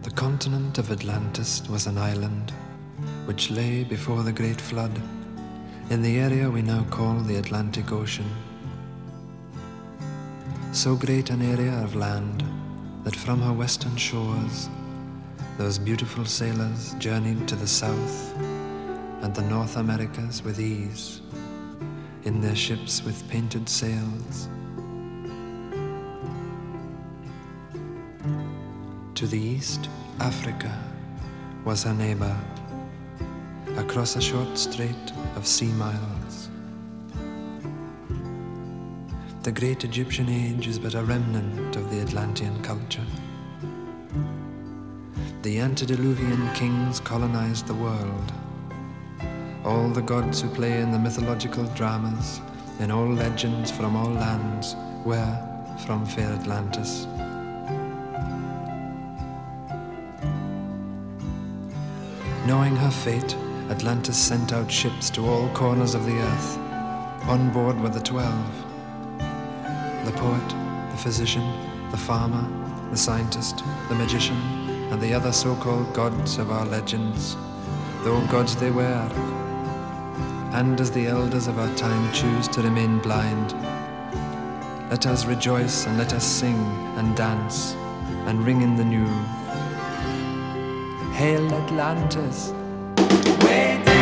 The continent of Atlantis was an island which lay before the great flood in the area we now call the Atlantic Ocean. So great an area of land that from her western shores those beautiful sailors journeyed to the South and the North Americas with ease in their ships with painted sails. To the east, Africa was her neighbor, across a short strait of sea miles. The great Egyptian age is but a remnant of the Atlantean culture. The antediluvian kings colonized the world. All the gods who play in the mythological dramas, in all legends from all lands, were from fair Atlantis. Knowing her fate, Atlantis sent out ships to all corners of the earth. On board were the 12. The poet, the physician, the farmer, the scientist, the magician, and the other so-called gods of our legends, though gods they were. And as the elders of our time choose to remain blind, let us rejoice and let us sing and dance and ring in the new. Hail Atlantis! Wait!